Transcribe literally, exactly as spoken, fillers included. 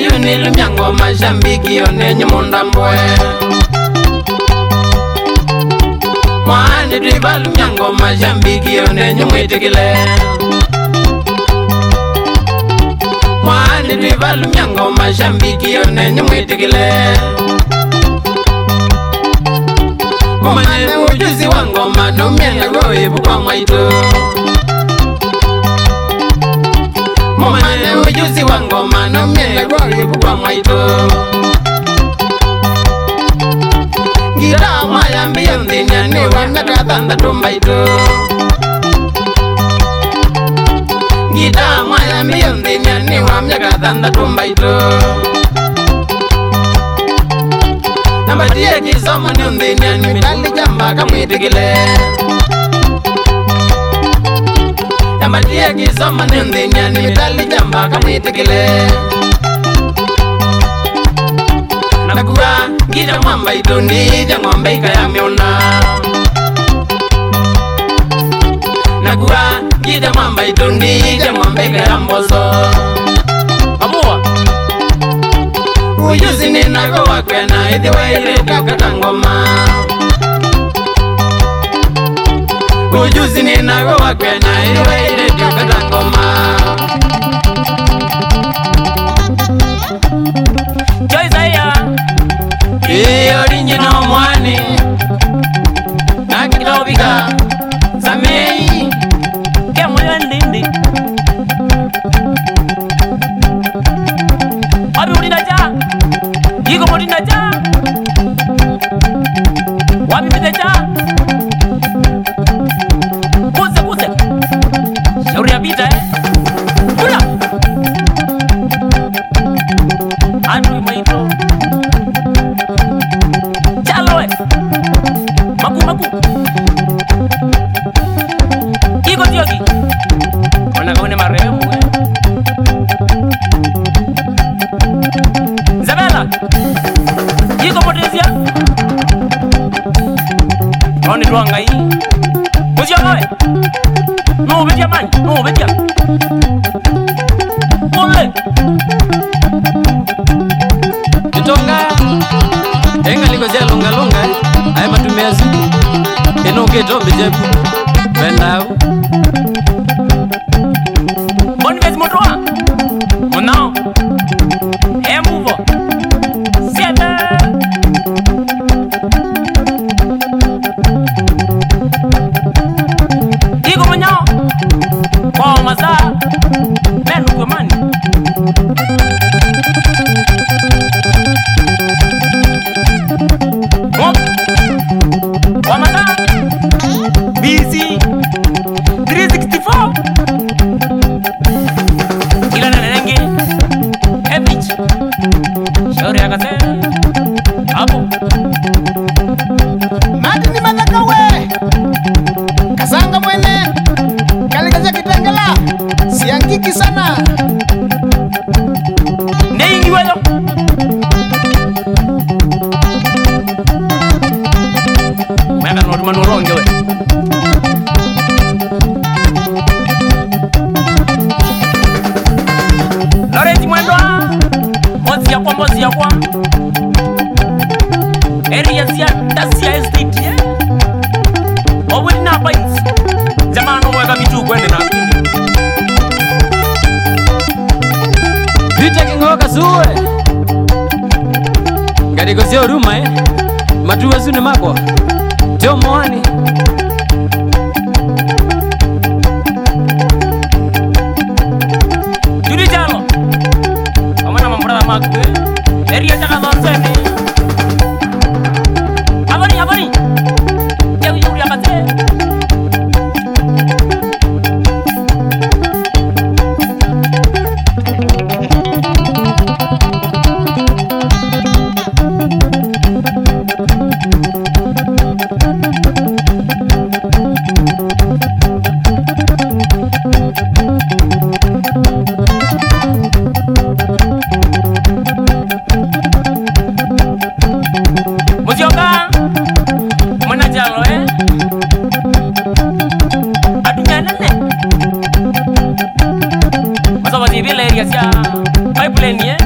yuni lumyango mashambiki yone nyumunda mbwe Mwani driva lumyango mashambiki yone nyumwitikile Mwani driva lumyango mashambiki yone nyumwitikile Mumane ujuzi wa ngoma numiana goe bukwa mwaitu Mumane ujuzi wa ngoma numiana goe bukwa mwaitu Gira mwaya mbiyo mdinya ni wamnaka thanda tumbaitu Gira mwaya mbiyo mdinya ni wamnaka thanda tumbaitu Nambatie kisomo ni undhinya ni mitali jamba kamwitikile Nambatie kisomo ni undhinya ni mitali jamba kamwitikile Nakuwa gija mwamba itundi ija ngombe ikaya miona Nakuwa gija mwamba itundi ija ngombe ikaya mboso Abuwa Ujuzi ni nago wakwena ithi waile tukata ngoma Ujuzi ni nago wakwena ithi waile tukata ngoma Choizaya Iyo rinjino mwani Nakitobika Samei Kemoyo ndindi Abi ulina cha Iko mulina cha Wabi mite cha Kuse kuse Shauri ya vita eh Kula Andui maito Chaloe Maku maku Iko tioki Wana kaune maremu eh Isabella Iko potensia Roni tuanga hii Muzio kawe No betia mani No betia Ole Kitonga Enga liko zia lunga lunga Aye matumia zuku Eno keto mbejepu Bendau Boni bezi motoa Monao Emuvo Siete Iko manyao Kwa masaa Menu kwa mani Mop Kwa masaa B C three sixty-four Ila na nengi Ebich Shauri ya kase Hapo Mati ni madaka we Kasanga mwene Kalikaza kitangala Siangiki sana Neingi welo Mwaka nori manuronge we Loreti mwendwa Mozi ya kwa mozi ya kwa Area siya Dasia estate ye Oweli na bains Jamano mweka mitu kwende na Vita kingoka suwe Gadiko sio ruma eh Matuwa sune makwa Teo mwani Juri jalo Amana mambrada makwe Area chaka dhonseni Habari habari Yewi yuri akate Muzioka Mwana jalo eh Adunya nene Masa wazibile area siya Pipeline eh